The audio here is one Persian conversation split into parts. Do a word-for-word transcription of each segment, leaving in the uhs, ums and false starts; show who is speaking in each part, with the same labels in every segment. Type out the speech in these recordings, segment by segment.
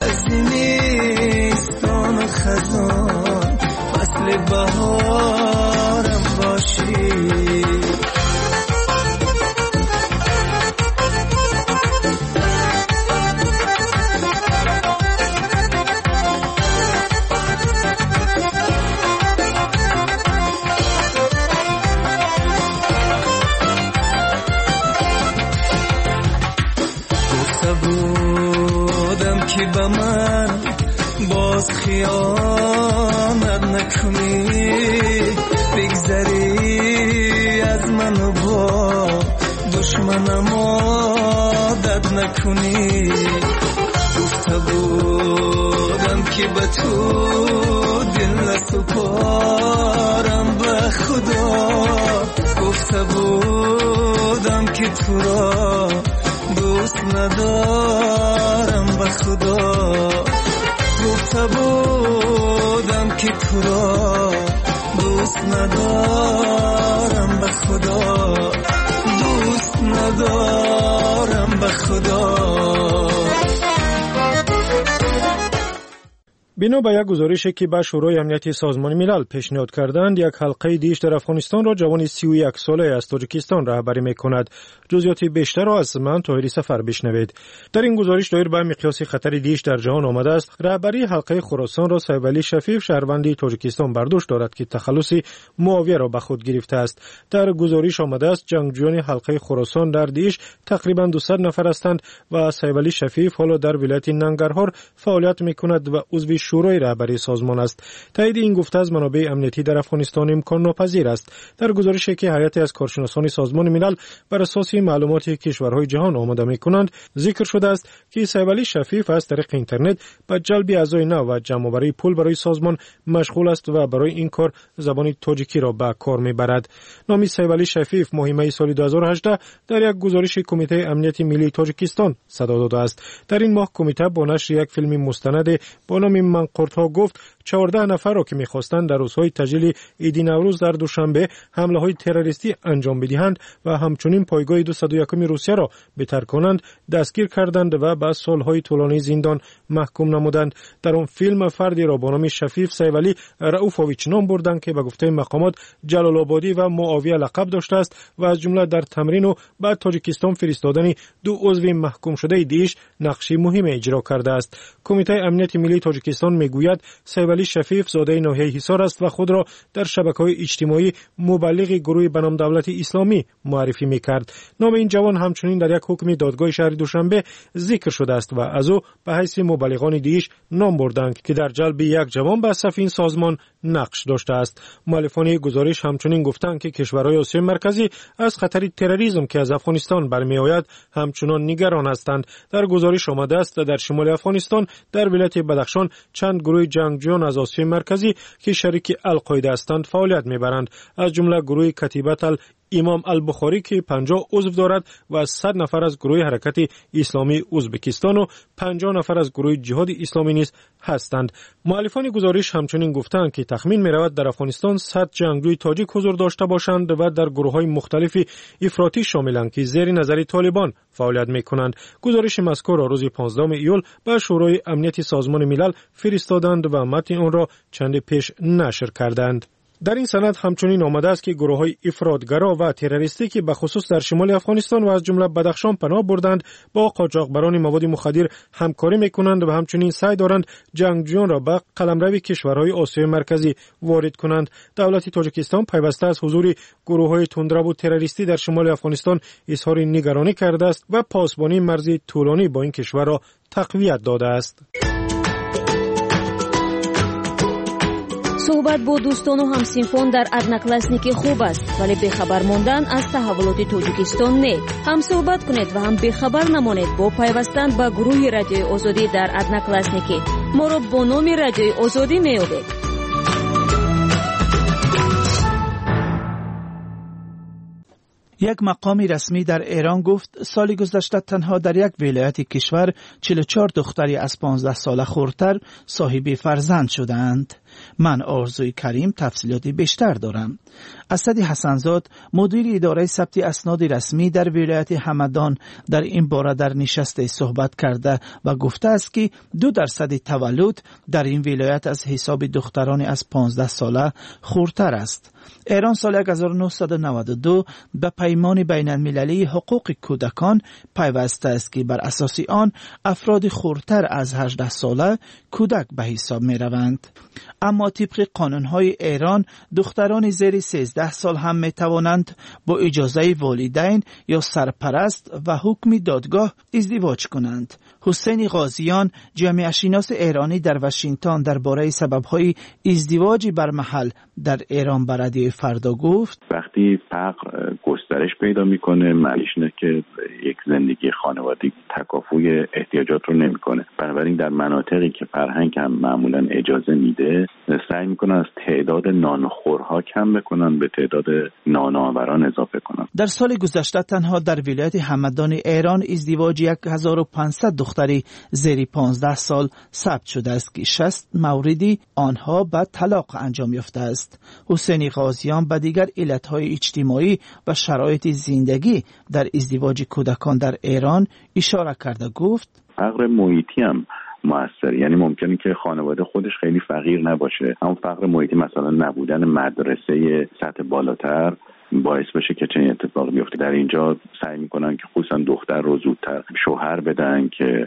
Speaker 1: از زمستان و خزان فصل بهارم باشی. که با من باز خیانت نکنی، بگذری از من و با دشمنم عادت نکنی. گفته بودم که به تو دل نسپارم به خدا، گفته بودم که تو را دوست ندارم به خدا، گفته بودم که تو را دوست ندارم به خدا، دوست ندارم به خدا.
Speaker 2: بنا به یک گزارشی که به شورای امنیت سازمان ملل پیشنهاد کردند، یک حلقه دیش در افغانستان را جوان سی و یک ساله از تاجیکستان رهبری می‌کند. جزئیات بیشتر را از من طاهری سفر بشنوید. در این گزارش دایر به مقیاس خطر دیش در جهان آمده است. رهبری حلقه خراسان را سیف علی شفیف شهروند تاجیکستان برداشت دارد که تخلص معاویه را به خود گرفته است. در گزارش آمده است جنگجویان حلقه خراسان در دیش تقریباً دویست نفر هستند و سیف علی شفیف حالا در ولایت ننگرهار فعالیت می‌کند و عضو شورای رهبری سازمان است. تایید این گفته از منابع امنیتی در افغانستان امکان ناپذیر است. در گزارشی که هیئتی از کارشناسان سازمان ملل بر اساس معلومات کشورهای جهان آماده می‌کنند، ذکر شده است که سیف علی شفیف از طریق اینترنت به جلب اعضای نو و جمع‌آوری پول برای سازمان مشغول است و برای این کار زبان تاجیکی را به کار می‌برد. نام سیف علی شفیف ماه می سال دو هزار و هجده در یک گزارش کمیته امنیت ملی تاجیکستان صدا داده است. در این ماه کمیته با نشر یک فیلم مستند با نام منقرت‌ها گفت چهارده نفر را که می‌خواستند در روزهای تجلیل عید نوروز در دوشنبه حمله‌های تروریستی انجام بدهند و همچنین پایگاه دویست و یکم روسیه را بترک کنند دستگیر کردند و به سال‌های طولانی زندان محکوم نمودند. در آن فیلم فردی را با نام شفیف سیف علی رؤوفویچ نام بردند که به گفته مقامات جلال آبادی و معاویه لقب داشته است و از جمله در تمرین و بعد تاجیکستان فرستادن دو عضو محکوم شده دیش نقشی مهم اجرا کرده است. کمیته امنیت ملی تاجیکستان میگوید سیف علی شفیف زاده ناحیه حصار است و خود را در شبکه‌های اجتماعی مبلغ گروه به نام دولت اسلامی معرفی می‌کرد. نام این جوان همچنین در یک حکم دادگاه شهر دوشنبه ذکر شده است و از او به حیث مبلغان دیش نام بردند که در جلب یک جوان به صف این سازمان نقش داشته است. مؤلفان گزارش همچنین گفتند که کشورهای آسیای مرکزی از خطر تروریسم که از افغانستان برمی‌آید همچنان نگران هستند. در گزارش آمده است در شمال افغانستان در ولایت بدخشان چند گروه جنگجویان از آسیای مرکزی که شریک القاعده هستند فعالیت می‌برند، از جمله گروه کتیبت امام البخاری که پنجاه عضو دارد و صد نفر از گروه حرکت اسلامی ازبکستان و پنجاه نفر از گروه جهاد اسلامی نیز هستند. مؤلفان گزارش همچنین گفتند که تخمین می‌رود در افغانستان صد جنگجوی تاجیک حضور داشته باشند و در گروه‌های مختلف افراطی شاملند که زیر نظر طالبان فعالیت می‌کنند. گزارش مذکور را روز پانزدهم ایول به شورای امنیت سازمان ملل فرستادند و متن آن را چند پیش نشر کردند. در این سند همچنین آمده است که گروه‌های افراطگرا و تروریستی که به خصوص در شمال افغانستان و از جمله بدخشان پناه بردند با قاچاقبران مواد مخدر همکاری می‌کنند و همچنین سعی دارند جنگجویان را به قلمرو کشورهای آسیای مرکزی وارد کنند. دولت تاجیکستان پیوسته از حضور گروه‌های تندرو و تروریستی در شمال افغانستان اظهار نگرانی کرده است و پاسبانی مرزی طولانی با این کشور را تقویت داده است.
Speaker 3: صحبت با دوستان و همسینفان در ادناکلاسنیک خوب است، ولی بخبر ماندن از تحولات تاجیکستان نه. هم صحبت کنید و هم بخبر نمانید با پیوستن به گروه رادیوی آزادی در ادناکلاسنیک. ما را با نام رادیوی آزادی میابید.
Speaker 4: یک مقام رسمی در ایران گفت سال گذشته تنها در یک ولایت کشور چهل و چهار دختری از پانزده ساله خردتر صاحب فرزند شدند. من آرزوی کریم تفصیلات بیشتر دارم. اسد حسنزاد مدیر اداره ثبت اسناد رسمی در ولایت همدان در این باره در نشست صحبت کرده و گفته است که دو درصد تولد در این ولایت از حساب دختران از پانزده ساله خورتر است. ایران سال هزار و نهصد و نود و دو به پیمان بین المللی حقوق کودکان پیوسته است که بر اساس آن افراد خردتر از هجده ساله کودک به حساب می روند. اما طبق قانونهای ایران دختران زیر سیزده سال هم می توانند با اجازه والدین یا سرپرست و حکم دادگاه ازدواج کنند. حسین غازیان جامعه شناس ایرانی در واشنگتن درباره سبب‌های ازدواج بر محل در ایران بر رادیو فردا گفت:
Speaker 5: وقتی فقر گسترش پیدا میکنه معنیش اینه که یک زندگی خانوادگی تکافوی احتیاجات رو نمیکنه. بنابراین در مناطقی که فرهنگ هم معمولا اجازه میده سعی میکنن از تعداد نانخورها کم بکنن به تعداد نانآوران اضافه کنن.
Speaker 4: در سال گذشته تنها در ولایت همدان ایران ازدواج هزار و پانصد دختری زیر پانزده سال ثبت شده است که شصت موردی آنها به طلاق انجام یافته است. حسین غازیان به دیگر علتهای اجتماعی و شرایط زندگی در ازدواج کودکان در ایران اشاره کرده گفت:
Speaker 5: فقر محیطی هم مؤثر، یعنی ممکنه که خانواده خودش خیلی فقیر نباشه، اما فقر محیطی مثلا نبودن مدرسه سطح بالاتر باعث بشه که چنین اتفاق بیفته. در اینجا سعی میکنن که خصوصا دختر رو زودتر شوهر بدن که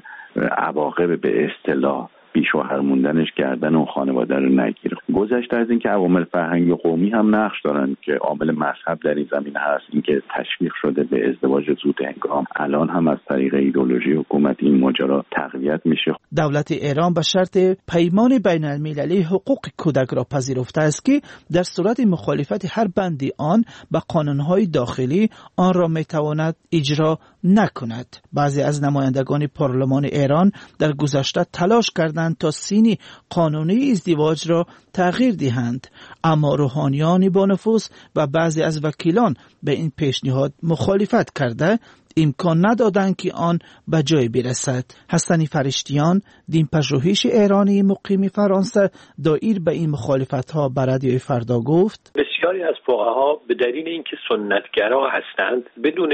Speaker 5: عواقب به اصطلاح بی شوهر موندنش گردن اون خانواده رو نگیره. گذشته از این که عوامل فرهنگی و قومی هم نقش دارن که عامل مذهب در این زمینه هست، اینکه تشویق شده به ازدواج زود هنگام، الان هم از طریق ایدئولوژی حکومت این ماجرا تقویت میشه.
Speaker 4: دولت ایران به شرط پیمان بین المللی حقوق کودک را پذیرفته است که در صورت مخالفت هر بندی آن به قانونهای داخلی آن را میتواند اجرا نکند. بعضی از نمایندگان پارلمان ایران در گذشته تلاش کردند تا سین قانونی ازدواج را تغییر دهند، اما روحانیان با نفوذ و بعضی از وکیلان به این پیشنهاد مخالفت کرده امکان ندادند که آن به جای برسد. حسن فرشتیان دین پژوهش ایرانی مقیم فرانسه دایر به این مخالفت ها بر رادیو فردا گفت:
Speaker 6: بسیاری از فقها به دلیل اینکه سنتگرا هستند بدون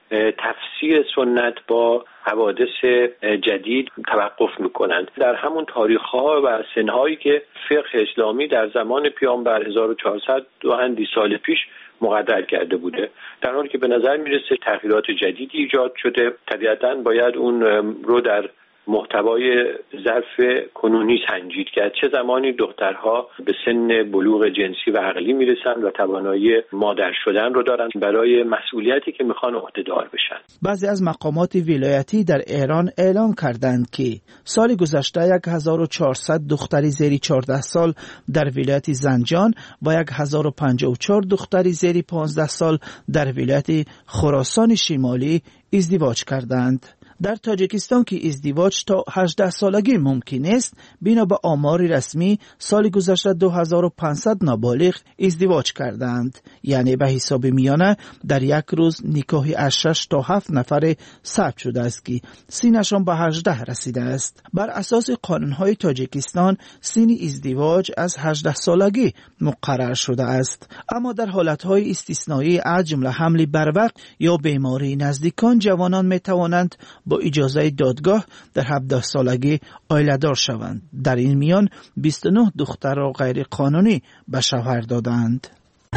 Speaker 6: تفسیر سنت با حوادث جدید توقف میکنند. در همون تاریخ‌ها و سنهایی که فقه اسلامی در زمان پیامبر هزار و چهارصد و اندی سال پیش مقرر کرده بوده، در حالی که به نظر میرسه تغییرات جدیدی ایجاد شده، طبیعتاً باید اون رو در محتوای ظرف کنونی سنجید کرد. چه زمانی دخترها به سن بلوغ جنسی و عقلی میرسن و توانایی مادر شدن رو دارن برای مسئولیتی که میخوان عهده‌دار بشن.
Speaker 4: بعضی از مقامات ولایتی در ایران اعلام کردند که سال گذشته هزار و چهارصد دختری زیر چهارده سال در ولایت زنجان و هزار و پنجاه و چهار دختری زیر پانزده سال در ولایت خراسان شمالی ازدواج کردند. در تاجیکستان که ازدواج تا هجده سالگی ممکن است، بنا به آمار رسمی سال گذشته دو هزار و پانصد نابالغ ازدواج کردند، یعنی به حساب میانه در یک روز نکاحی از شش تا هفت نفر ثبت شده است که سینشان به هجده رسیده است. بر اساس قانونهای تاجیکستان سن ازدواج از هجده سالگی مقرر شده است، اما در حالتهای استثنایی از جمله حمل بروقت یا بیماری نزدیکان جوانان می توانند با اجازه دادگاه در هفده سالگی عائله‌دار شوند. در این میان بیست و نه دختر را غیر قانونی به شوهر دادند.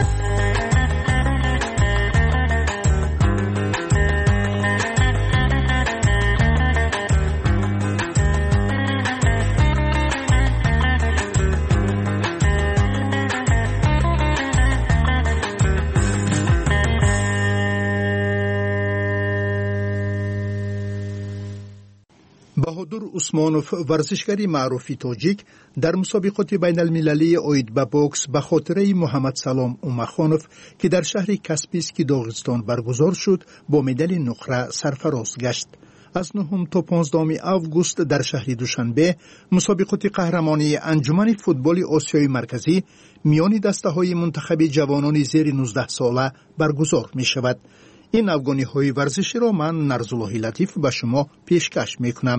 Speaker 7: بهادر عثمانوف ورزشکاری معروفی تاجیک در مسابقات بین المللی اوید به بوکس به خاطره محمد سلام اومخانوف که در شهر کاسپیسکی داغستان برگزار شد با مدال نقره سرفراز گشت. از نهم تا پانزدهم آگوست در شهر دوشنبه مسابقات قهرمانی انجمن فوتبال آسیای مرکزی میان دسته‌های منتخب جوانان زیر نوزده ساله برگزار می شود. این افغانی های ورزشی را من نرزالله لطیف به شما پیشکش می کنم.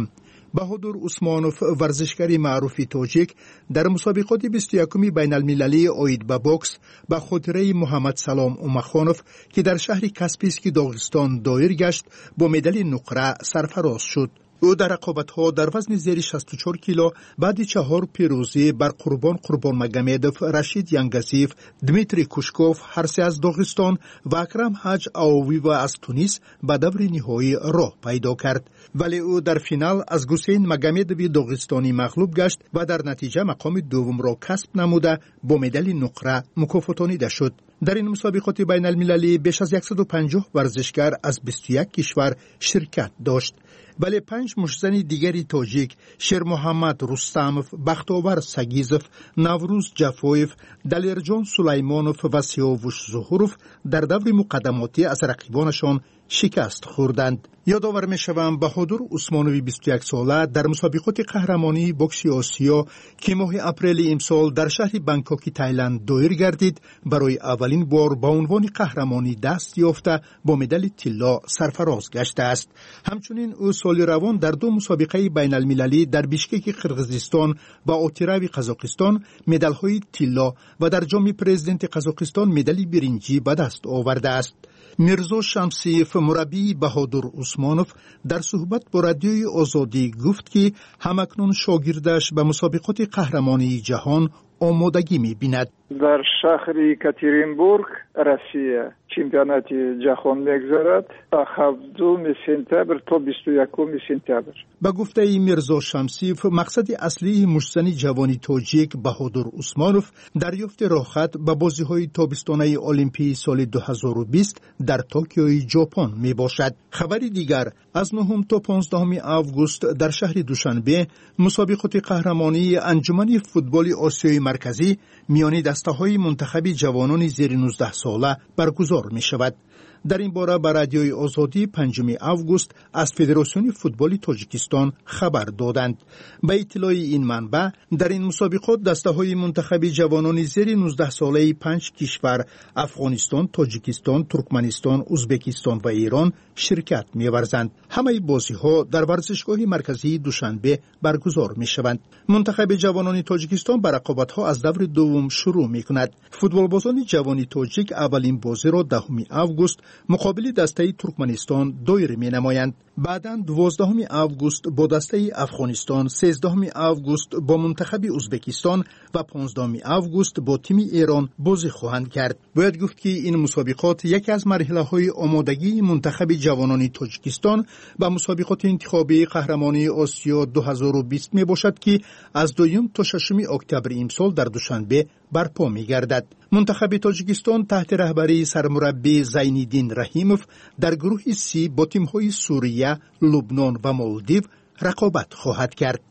Speaker 7: بهادر عثمانوف ورزشکاری معروف تاجیک در مسابقات بیست و یکم بین المللی اوید به بوکس به خاطره محمد سلام اومخانوف که در شهر کاسپیسکی داغستان دایر گشت با مدال نقره سرفراز شد. او در رقابت‌ها در وزن زیر شصت و چهار کیلو بعد چهار پیروزی بر قربان قربان مگمدوف، رشید ینگزیف، دمیتری کوشکوف هر سه از داغستان و اکرم حج آوی و از تونس به دور نهایی راه پیدا کرد، ولی او در فینال از گوسین مگمدوی داغستانی مغلوب گشت و در نتیجه مقام دوم را کسب نموده با مدال نقره مکافاتانیده شد. در این مسابقات بین المللی بیش از صد و پنجاه ورزشکار از بیست و یک کشور شرکت داشت، ولی پنج مشزن دیگری تاجیک، شیر محمد رستموف، بختاور سگیزوف، نوروز جفویف، دلیرجان سلیمانوف و سیاوش ظهوروف در دور مقدماتی از رقیبانشان شکست خوردند. یادآور می‌شوم بهادر عثمانوی بیست و یک ساله در مسابقات قهرمانی بوکس آسیا که ماه اپریل امسال در شهر بانکوک تایلند دایر گردید، برای اولین بار با عنوان قهرمانی دست یافته با مدال طلا سرفراز گشته است. همچنین او سال روان در دو مسابقه بین المللی در بیشکک قرقیزستان و اوتیراوی قزاقستان مدال‌های طلا و در جام پرزیدنت قزاقستان مدال برنجی به دست آورده است. میرزا شمسیف مربی بهادر عثمانوف در صحبت با رادیوی آزادی گفت که همکنون شاگردش به مسابقات قهرمانی جهان آمادگی می‌بیند.
Speaker 8: در شهر یکاترینبورگ روسیه چمپیونات جهان می‌گذرد تا هفتم سپتامبر تا بیست و یکم سپتامبر.
Speaker 7: با گفته میرزا شمسیف مقصد اصلی مشزن جوانی تاجیک بهادر عثمانوف دریافت راحت به بازی‌های تابستانه المپی سال دو هزار و بیست در توکیو ژاپن میباشد. خبری دیگر از نهم تا پانزدهم آگوست در شهر دوشنبه مسابقات قهرمانی انجمن فوتبال آسیای مرکزی میان دسته‌های منتخب جوانان زیر نوزده ساله برگزار می شود. در این باره به رادیوی آزادی پنجم آگوست از فدراسیون فوتبال تاجیکستان خبر دادند. به اطلاع این منبع در این مسابقات دسته‌های منتخب جوانان زیر نوزده ساله پنج کشور افغانستان، تاجیکستان، ترکمنستان، ازبکستان و ایران شرکت می‌ورزند. همه بازی‌ها در ورزشگاه مرکزی دوشنبه برگزار می‌شوند. منتخب جوانان تاجیکستان به رقابت‌ها از دور دوم شروع می‌کند. فوتبالبازان جوانی تاجیک اولین بازی را دهم آگوست مقابل دسته ترکمنستان دایر می‌نمایند. بعداً دوازدهم آگوست با دسته افغانستان، سیزدهم آگوست با منتخب ازبکستان و پانزدهم آگوست با تیم ایران بازی خواهند کرد. باید گفت که این مسابقات یکی از مرحله‌های آمادگی منتخب جوانان تاجیکستان و مسابقات انتخابی قهرمانی آسیا دو هزار و بیست میباشد که از دوم تا ششم اکتبر امسال در دوشنبه برپا می‌گردد. منتخب تاجیکستان تحت رهبری سرمربی زینالدین رحیموف در گروه سی با تیم‌های سوریه، لبنان و مالدیو رقابت خواهد کرد.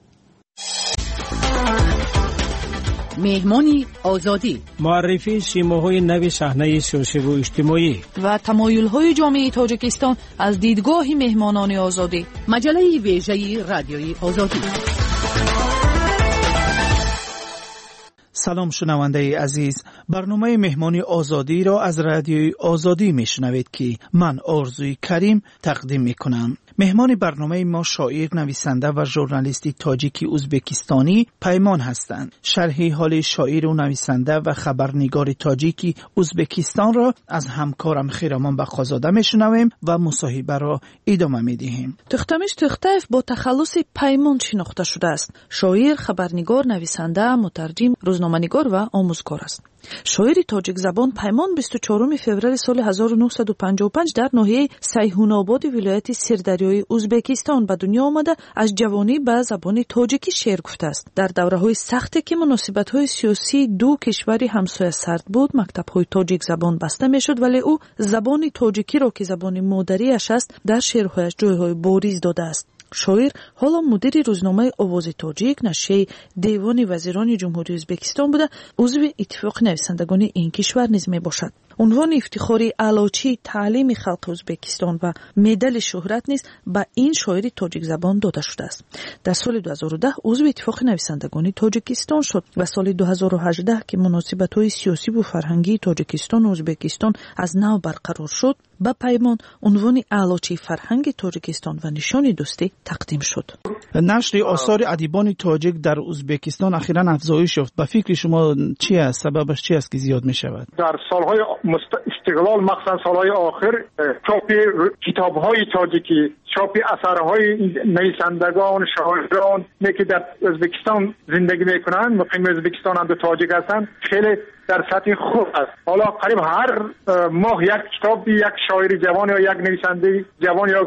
Speaker 9: مهمانی آزادی،
Speaker 10: معرفی سیماهای نو صحنه سیاسی و اجتماعی
Speaker 9: و تمایل‌های جامعه تاجیکستان از دیدگاه مهمانان آزادی. مجله ویژه رادیوی آزادی.
Speaker 4: سلام شنونده عزیز، برنامه مهمانی آزادی را از رادیوی آزادی میشنوید که من آرزوی کریم تقدیم میکنم. مهمان برنامه ما شاعر، نویسنده و ژورنالیست تاجیکی ازبکستانی پیمان هستند. شرح حال شاعر و نویسنده و خبرنگار تاجیکی ازبکستان را از همکارم خیرامان بخازاده میشنویم و مصاحبه را ادامه میدهیم.
Speaker 9: تختمیش تختایف با تخلص پیمان شناخته شده است. شاعر، خبرنگار، نویسنده، مترجم، روزنامه‌نگار و آموزگار است. شاعر تاجیک زبان پیمان بیست و چهارم فوریه سال هزار و نهصد و پنجاه و پنج در ناحیه سیحون‌آباد ولایت سردریای ازبکستان به دنیا آمده از جوانی به زبان تاجیکی شعر گفته است. در دوره‌های سختی که مناسبت‌های سیاسی دو کشور همسایه سرد بود، مکتب‌های تاجیک زبان بسته می‌شد، ولی او زبان تاجیکی را که زبان مادری‌اش است در شعرهایش جای‌های بارز داده است. شاعر حالا مدیر روزنامه آواز تاجیک، نشریه دیوان وزیران جمهوری ازبکستان بوده، عضو اتفاق نویسندگان این کشور نیز می باشد. عنوان افتخاری علوچی تعلیم خلق ازبکستان و مدال شهرت نیز به این شاعر تاجیک زبان داده شده است. در سال دو هزار و ده عضو اتفاق نویسندگان تاجیکستان شد و سال دو هزار و هجده که مناسبت‌های سیاسی و فرهنگی تاجیکستان و ازبکستان از نو برقرار شد، با پیمان عنوان علوچی فرهنگ تاجیکستان و نشان دوستی تقدیم شد.
Speaker 4: نشر آثار ادیبان تاجیک در ازبکستان اخیراً افزایش یافت. به فکر شما چی است؟ سببش چی است که زیاد می شود؟
Speaker 11: در سالهای استقلال مخصوصا سالهای آخر چاپ کتاب‌های تاجیکی، چاپ اثرهای نویسندگان، شاعران که در ازبکستان زندگی میکنند، مقیم ازبکستان هم تاجیک هستند، خیلی در سطح خوب است. حالا قریب هر ماه یک کتاب یک شاعر جوان یا یک نویسنده جوان یا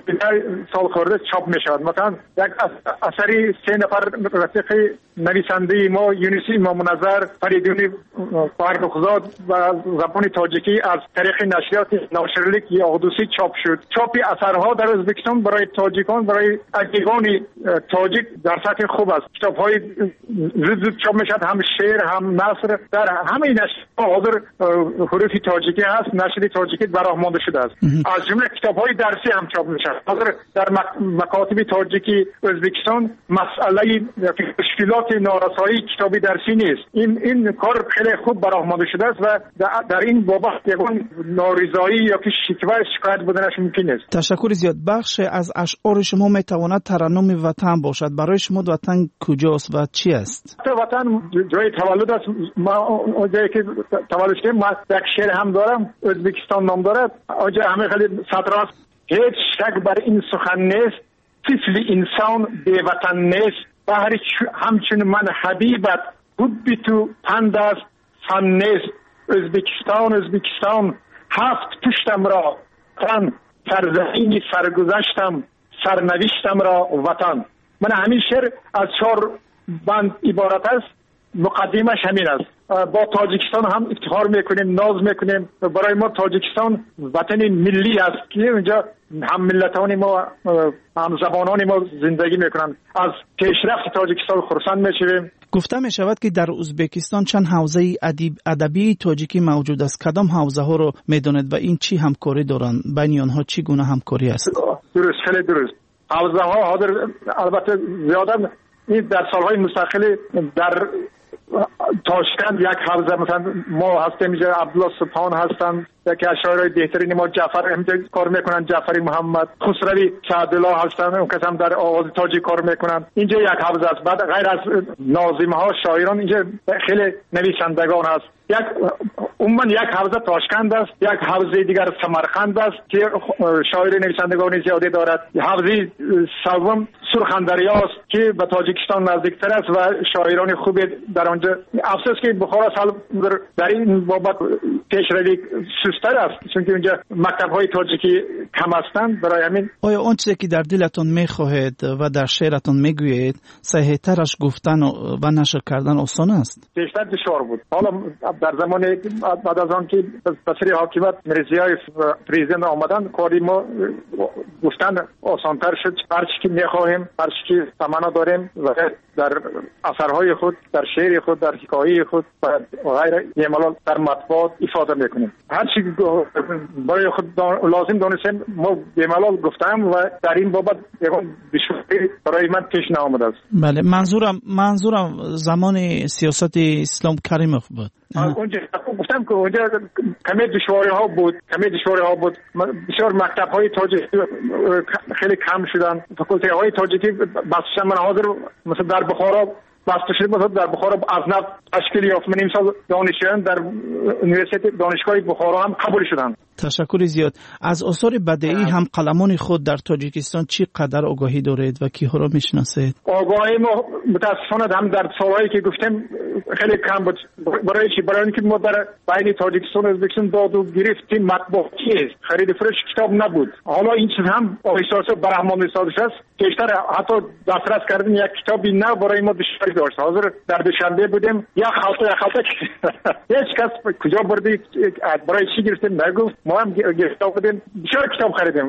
Speaker 11: سال خورده چاپ می شود. مثلا یک اثری سه نفر رفیق نویسنده ما یونس امام نظر فریدون فرخزاد و زبان تاجیکی از طریق نشریات ناشرلیک یا قدوسی چاپ شد. چاپ اثرها در ازبکستان برای تاجیکان، برای ادیبان تاجیک در سطح خوب است. کتاب‌های زود زود چاپ می شود، هم شعر هم نثر. در همه نشریات حاضر حروف تاجیکی هست، نشر تاجیکی برآمده شده است. از جمله کتاب‌های درسی هم چاپ می شود. حاضر در مکاتب تاجیکی ازبکستان مسئله مشکلات نارسایی کتابی درسی نیست. این این کار خیلی خوب برآمده شده است و در این بابت یگان نارضایی یا که شکوه شکایت بودنش ممکن است.
Speaker 4: تشکر زیاد. بخش از اشعار شما میتواند ترنم وطن باشد. برای شما وطن کجاست و چی است؟
Speaker 11: وطن جای تولد است. ما جایی که تولد شدیم، ما یک شعر هم دارم، ازبکستان نام دارد. آنجا همه خیلی سطر است. هیچ شک بر این سخن نیست، طفل انسان بی وطن نیست. بهر همچون من حبیبت حبی تو پند است فن نیست. ازبکستان ازبکستان هفت پشتم را وطن، سرزمینی سرگذشتم سرنوشتم را وطن. من همین شعر از چهار بند عبارت است. مقدمش همین است. با تاجیکستان هم افتخار میکنیم، ناز میکنیم. برای ما تاجیکستان وطن ملی است که اونجا هم ملتان ما هم زبانان ما زندگی میکنند. از پیشرفت تاجیکستان خرسند میشویم.
Speaker 4: گفته می شود که در ازبکستان چند حوزه ادب ادبی تاجیکی موجود است. کدام حوزه ها رو میدونید و این چی همکاری دارند؟ بین آنها چی گونه همکاری است؟
Speaker 11: درست، خیلی درست. حوزه ها حاضر البته زیاده این در سالهای مستقل در تاشکند یک حوزه مثلا ما هستیم، اینجا عبدالله سبحان هستند، یکی از شاعرای بهترین ما جعفر همینجا کار میکنن، جعفری محمد، خسروی سعدالله هستند، اون کس هم در آواز تاجیک کار میکنن. اینجا یک حوزه است. بعد غیر از ناظم ها شاعران اینجا خیلی نویسندگان هست. یک عموما یک حوزه تاشکند است، یک حوزه دیگر سمرقند است که شاعر نویسندگان زیادی دارد. حوزه سوم سرخندریا است که به تاجیکستان نزدیکتر است و شاعران خوبی در آنجا. افسوس که بخارا سال در این بابت پیشروی سستر است، چون که اونجا مکتب‌های تاجیکی کم هستند. برای همین
Speaker 4: آیا آن چیزی که در دلتون می‌خواهید و در شعرتون میگویید صحیح‌ترش گفتن و نشر کردن آسان است؟
Speaker 11: بیشتر دشوار بود. حالا در زمان بعد از آن که بسری حاکمیت مرزیای پریزیدنت آمدن، کاری ما گفتن آسان‌تر شد. هر چی که می‌خواهیم، هر چی که تمنا داریم و در اثرهای خود، در شعر خود، در حکایه خود و غیره یمالال در مطبوعات افاده میکنیم. هر چی برای خود لازم دانستیم ما یمالال گفتم و در این بابت یکم بشوری برای من پیش نآمده است.
Speaker 4: بله، منظورم منظورم زمان سیاست اسلام کریموف بود.
Speaker 11: اونجا گفتم که اونجا کمی دشواری ها بود، کمی دشواری ها بود. بسیار مکتب های تاجیکی خیلی کم شدن. فاکولته های تاجیکی بسیار من حاضر مثلا در بخارا بسته شده بود. در بخارا از نو تشکیل یافت. من امسال دانشجویان در یونیورسیته دانشگاه بخارا هم قبول شدن.
Speaker 4: تشکر زیاد. از آثار بدیعی هم قلمان خود در تاجیکستان چی قدر آگاهی دارید و کیها را میشناسید؟
Speaker 11: آگاهی ما متاسفانه هم در سالهایی که گفتم خیلی کم بود. برای چی؟ برای اینکه ما در بین تاجیکستان و ازبکستان داد و گرفتیم مطبوعاتی است. خرید فروش کتاب نبود. حالا این چیز هم احساس برهمان سازش است. بیشتر حتی دسترس کردن یک کتابی نه برای ما دشواری داشت. حاضر در دوشنبه بودیم یک خالطه یک خالطه هیچ کس کجا بردی برای چی گرفتیم نگفت. ما هم گرفته بودیم، بسیار کتاب خریدیم.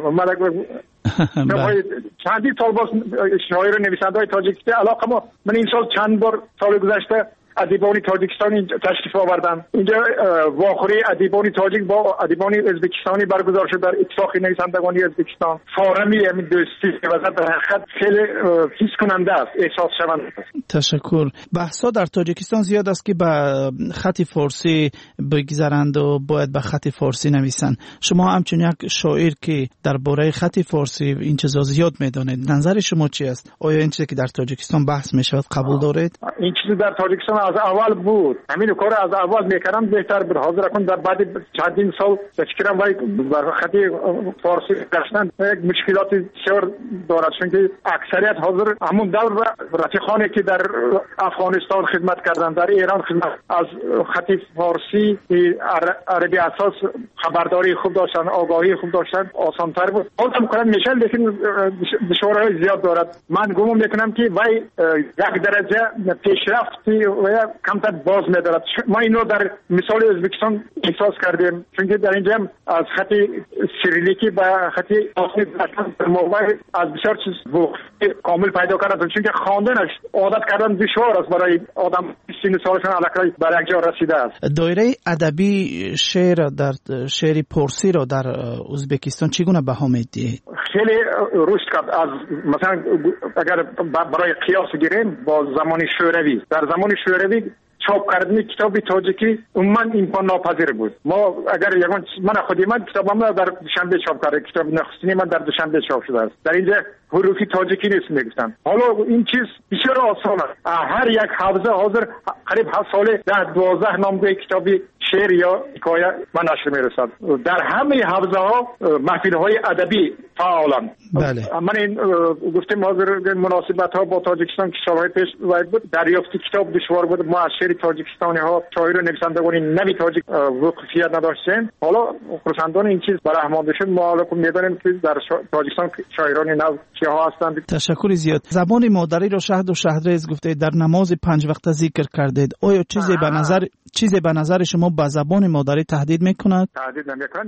Speaker 11: چندی سال باز شاعر و نویسنده های تاجیکی علاقه ما. من این سال چند بار سال گذشته ادیبان تاجیکستانی تشریف آوردن. اینجا واخوری ادیبان تاجیک با ادیبان ازبکستانی برگزار شد در اتفاق نویسندگان ازبکستان. فارمی همین دوستی و در حقیقت خیلی حس کننده است، احساس شونده است.
Speaker 4: تشکر. بحثا در تاجیکستان زیاد است که به خط فارسی بگذرند و باید به خط فارسی نویسند. شما همچون یک شاعر که درباره خط فارسی این چیزا زیاد میدانید، نظر شما چی است؟ آیا این چیزی که در تاجیکستان بحث می شود قبول دارید؟
Speaker 11: این چیزی در تاجیکستان از اول بود. همین کار از اول میکردم بهتر بود. حاضر کن در بعد چندین سال فکرم وای بر خط فارسی داشتن یک مشکلات بسیار دارد، چون که اکثریت حاضر همون دور رفیقانی که در افغانستان خدمت کردن، در ایران خدمت، از خط فارسی عربی اساس خبرداری خوب داشتن، آگاهی خوب داشتن، آسان‌تر بود. حالا میکنم میشه، لیکن دشواری زیاد دارد. من گمان میکنم که وای یک درجه پیشرفتی و کمتر باز میدارد. ما اینو در مثال ازبکستان احساس کردیم، چون که در اینجا از خط سیریلیکی به خط آسمی موبایل از بسیار چیز کامل پیدا کردن، چون که خواندنش عادت کردن دشوار است برای آدم سن سالشان الکی بر یک جا رسیده است.
Speaker 4: دایره ادبی شعر در شعر پارسی را در ازبکستان چگونه بها میدید؟
Speaker 11: خیلی رشد کرد. از مثلا اگر برای قیاس گیریم با زمان شوروی، در زمان شوروی چاپ کردن کتاب تاجیکی عموما امکان ناپذیر بود. ما اگر یگان من خودی من کتابم در دوشنبه چاپ کردم، کتاب نخستینی من در دوشنبه چاپ شده است. در اینجا حروفی تاجیکی نیست میگفتن. حالا این چیز بسیار آسان است. هر یک حافظه حاضر قریب هفت ساله در دوازده نامه کتابی شعر یا حکایه من نشر میرسد. در همه حوزه ها محفل های ادبی فعالن.
Speaker 4: بله.
Speaker 11: من این گفتم حاضر مناسبت ها با تاجیکستان که سالهای پیش وارد بود، دریافت کتاب دشوار بود. ما از شعر تاجیکستانی ها شاعر و نویسندگان نوی تاجیک وقوفیت نداشتیم. حالا خرسندان این چیز برآمده شد. ما حالا میدانیم که در تاجیکستان شاعران نو کیها هستند.
Speaker 4: تشکر زیاد. زبان مادری را شهد و شهرریز گفته در نماز پنج وقته ذکر کردید. آیا چیزی به نظر چیزی به نظر شما به زبان مادری تهدید میکند؟
Speaker 11: تهدید نمیکند.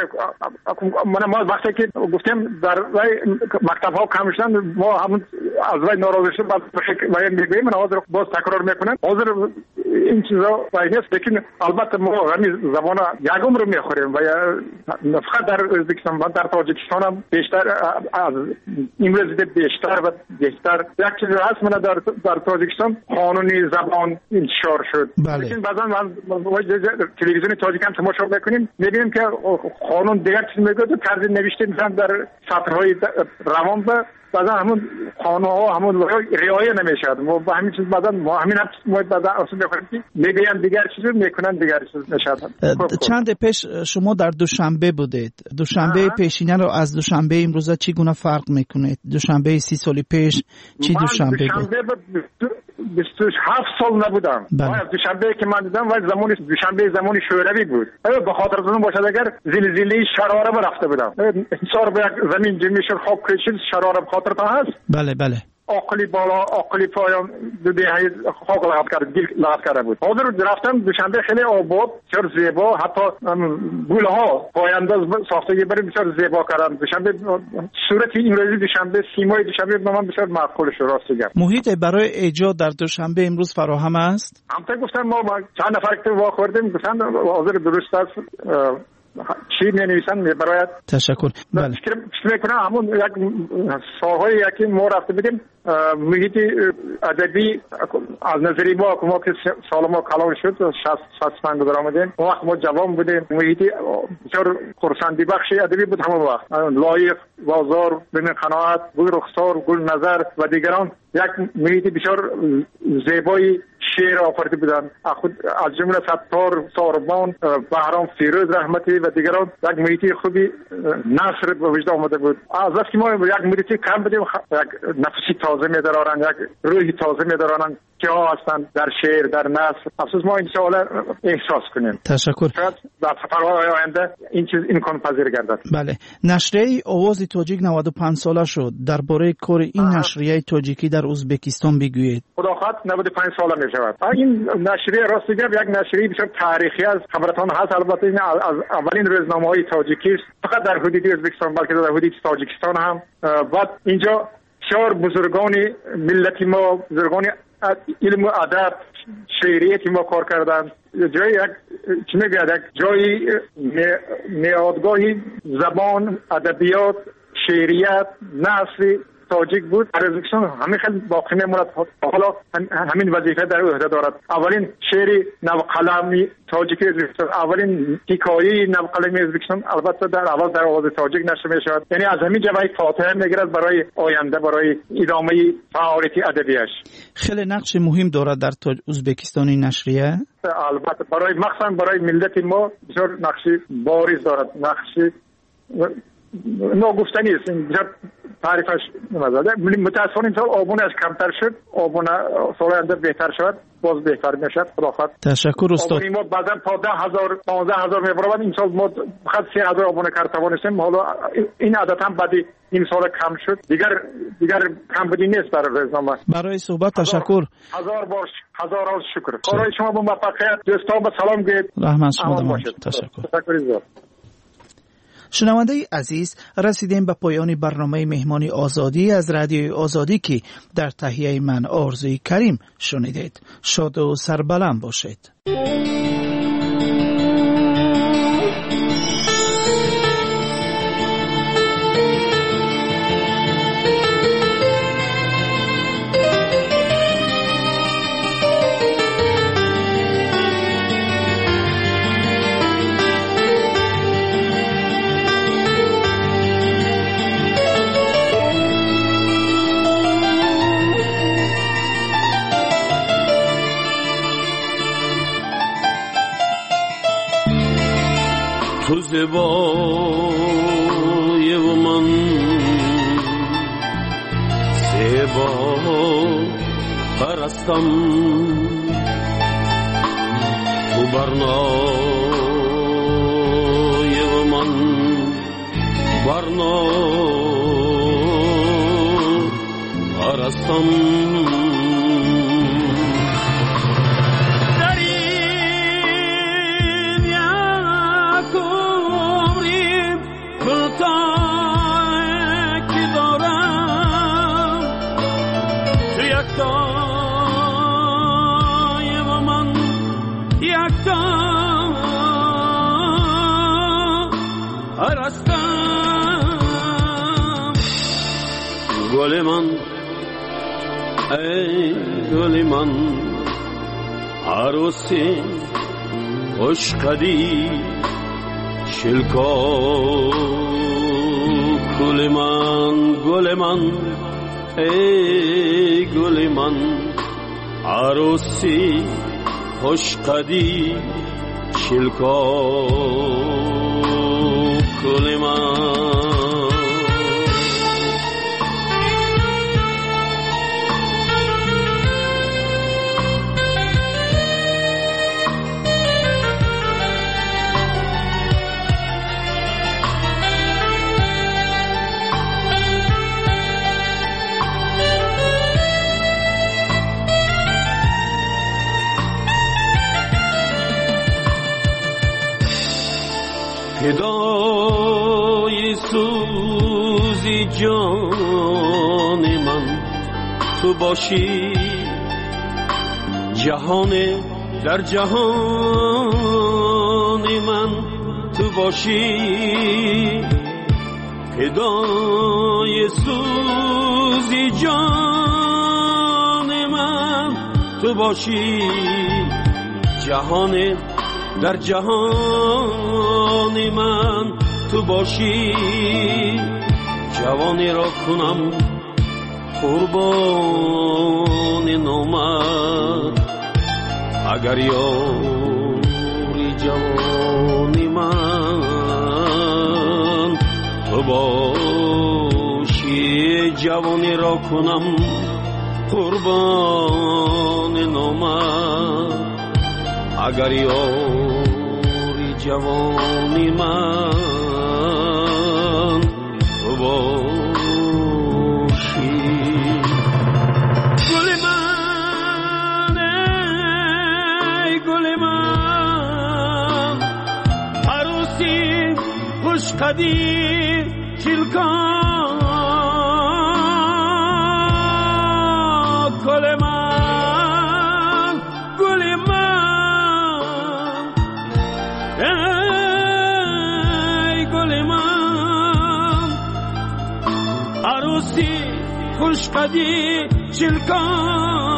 Speaker 11: من ما وقتی که گفتم در مکتب ها کم شدن، ما همون از وای ناراضی شدیم، بعد وای میگیم من حاضر باز تکرار میکنم. حاضر این چیزا وای نیست، لیکن البته ما همین زبان یگم رو میخوریم و فقط در ازبکستان و در تاجیکستان هم بیشتر از امروز بیشتر و بیشتر یک چیز هست. من در در تاجیکستان قانونی زبان انتشار شد.
Speaker 4: بله.
Speaker 11: لیکن بعضا من تلویزیون تاجیک هم تماشا میکنیم، میبینیم که قانون دیگر چیز میگه، تو طرز نوشته مثلا در سطرهای روان و بعضا همون قانون ها همون رعایت نمیشد. ما با همین چیز بعضا ما همین هم ما بعضا اصلا میخوریم میگن دیگر چیز میکنن دیگر چیز نشد.
Speaker 4: چند پیش شما در دوشنبه بودید. دوشنبه پیشینه رو از دوشنبه امروزه چگونه فرق میکنید؟ دوشنبه سی سال پیش چی دوشنبه بود؟
Speaker 11: بیست و هفت سال نبودم.
Speaker 4: بله.
Speaker 11: دوشنبه که من دیدم ولی زمان دوشنبه زمان شوروی بود. به خاطر از اون باشد اگر زلزله شراره برفته بودم. انصار به یک زمین جمعیشون خواب کشید، شراره به خاطر تا هست.
Speaker 4: بله بله.
Speaker 11: عقلی بالا عقلی پایان دو دهه خاک لغت کرد، گل لغت کرده بود. حاضر رفتم دوشنبه خیلی آباد، بسیار زیبا، حتی گل ها پایانداز ساختگی برای بسیار زیبا کردن. دوشنبه صورت امروزی دوشنبه، سیمای دوشنبه به من بسیار معقول شد. راست میگم.
Speaker 4: محیط برای ایجاد در دوشنبه امروز فراهم است؟
Speaker 11: همونطور گفتم ما چند نفر که واخوردیم گفتن حاضر درست است. چی می نویسن برایت.
Speaker 4: تشکر. بله.
Speaker 11: فکر میکنم همون یک سالهای یکی ما رفته بودیم محیط ادبی از نظری ما که ما که سال ما کلان شد شصت پنج در آمدیم، اون وقت ما جوان بودیم. محیط بسیار خرسندی بخشی ادبی بود همون وقت. لایق، بازار، بین قناعت، گل رخسار، گل نظر و دیگران یک محیط بسیار زیبایی شعر آفریده بودن. از جمله ستار، ساربان، بهرام فیروز رحمتی و دیگران یک محیط خوبی نصر به وجود آمده بود. از وقتی ما یک محیط کم بودیم، یک نفسی تازه می‌دارن، یک روحی تازه می‌دارن که ها هستند در شعر، در نثر. افسوس ما این سوال احساس کنیم.
Speaker 4: تشکر.
Speaker 11: شاید در سفرهای آینده این چیز امکان پذیر گردد.
Speaker 4: بله. نشریه آواز تاجیک نود و پنج ساله شد. درباره کار این آه. نشریه تاجیکی در ازبکستان بگویید.
Speaker 11: خداخواد نود و پنج ساله می شود. این نشریه راست میگم یک نشریه بسیار تاریخی است. خبرتان هست. البته این از اولین روزنامه‌های تاجیکی است. فقط در حدود ازبکستان بلکه در حدود تاجیکستان هم. بعد اینجا بسیار بزرگان ملت ما، بزرگان علم و ادب شعریت ما کار کردند. جای یک چی میگه یک جای میادگاهی زبان، ادبیات، شعریت، نثر تاجیک بود. در ازبکستان همین خیلی باقی میموند. حالا همین وظیفه در عهده دارد. اولین شعر نوقلمی تاجیک ازبکستان، اولین حکایه نوقلمی ازبکستان البته در اول در آواز تاجیک نشر میشود. یعنی از همین جبهه فاتحه میگیرد برای آینده، برای ادامه فعالیت ادبیش.
Speaker 4: خیلی نقش مهم دارد در ازبکستانی نشریه.
Speaker 11: البته برای مخصوصا برای ملت ما بسیار نقش بارز دارد. نقش ناگفتنی است. اینجا تعریفش نمی‌زده. متأسفانه این سال آبونش کمتر شد. آبون سال آینده بهتر شود، باز بهتر میشد. خداحافظ.
Speaker 4: تشکر استاد.
Speaker 11: آبون ما بعدا تا ده هزار پانزده هزار میبرد. این سال ما فقط سه هزار آبون کار توانستیم. حالا این عدد هم بعد این سال کم شد. دیگر دیگر کم بودی نیست در روزنامه.
Speaker 4: برای صحبت تشکر.
Speaker 11: هزار بار هزار بار شکر. کارای شما با موفقیت. دوستان به سلام گید.
Speaker 4: رحمت شما. تشکر.
Speaker 11: تشکر زیاد.
Speaker 4: شنونده عزیز، رسیدیم به پایان برنامه مهمانی آزادی از رادیو آزادی که در تهیه من آرزوی کریم شنیدید. شاد و سربلند باشید.
Speaker 12: تو زیبای و من زیبا پرستم، تو برنای و من برنا پرستم. گل من ای گل من عروسی عشقدی شلکا گل من گل من ای گل من عروسی عشقدی شلکا گل من. فدای سوزی جان من تو باشی، جهان در جهان من تو باشی. فدای سوزی جان من تو باشی، جهان در جهان من تو باشی. جوانی را کنم قربان نامت، اگر یاری جوانی من تو باشی. جوانی را کنم قربان نامت، اگر یاری جوانی من تو باشی. گل من ای گل من عروسی خوشقدی چلکان عروسی خوشقدی چلکان